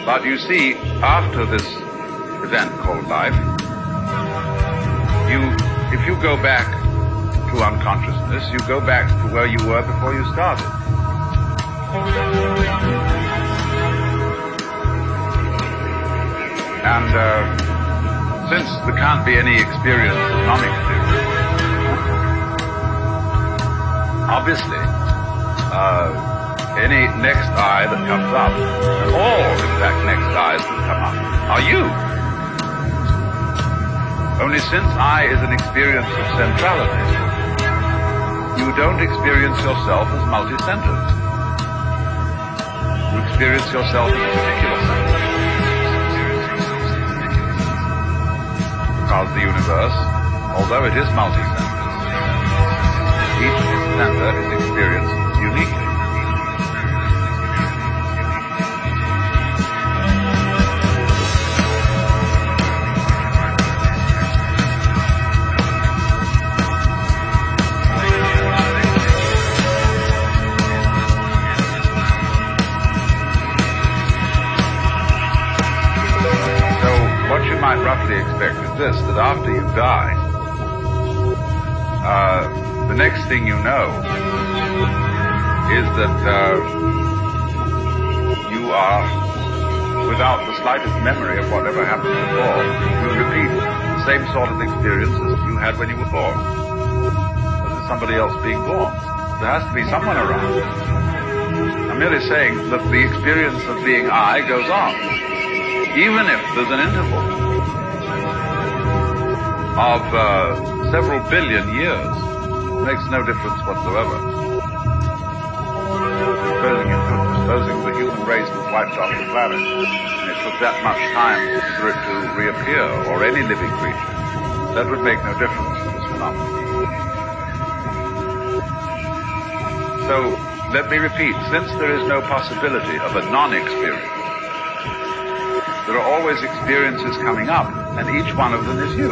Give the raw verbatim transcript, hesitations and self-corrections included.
But you see, after this event called life, you, if you go back to unconsciousness, you go back to where you were before you started. And uh, since there can't be any experience of non-experience, obviously, uh, any next I that comes up, and all, in fact, next I's that come up, are you. Only since I is an experience of centrality, you don't experience yourself as multi-centered. You experience yourself as a particular center. Because the universe, although it is multi-centered, each center is experienced uniquely. Might roughly expect is this, that after you die, uh, the next thing you know is that uh, you are without the slightest memory of whatever happened before. You repeat the same sort of experience as you had when you were born. As somebody else being born. There has to be someone around. I'm merely saying that the experience of being I goes on, even if there's an interval of uh, several billion years. It makes no difference whatsoever. Supposing, it took, supposing the human race was wiped off the planet, and it took that much time for it to reappear, or any living creature, that would make no difference to this phenomenon. So, let me repeat, since there is no possibility of a non-experience, there are always experiences coming up, and each one of them is you.